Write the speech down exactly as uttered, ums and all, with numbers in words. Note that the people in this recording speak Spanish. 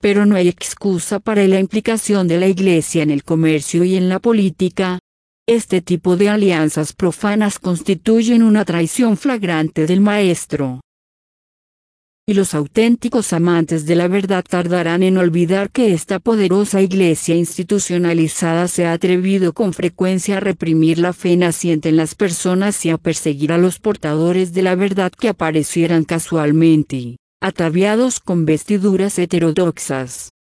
Pero no hay excusa para la implicación de la Iglesia en el comercio y en la política. Este tipo de alianzas profanas constituyen una traición flagrante del Maestro. Y los auténticos amantes de la verdad tardarán en olvidar que esta poderosa Iglesia institucionalizada se ha atrevido con frecuencia a reprimir la fe naciente en las personas y a perseguir a los portadores de la verdad que aparecieran casualmente, ataviados con vestiduras heterodoxas.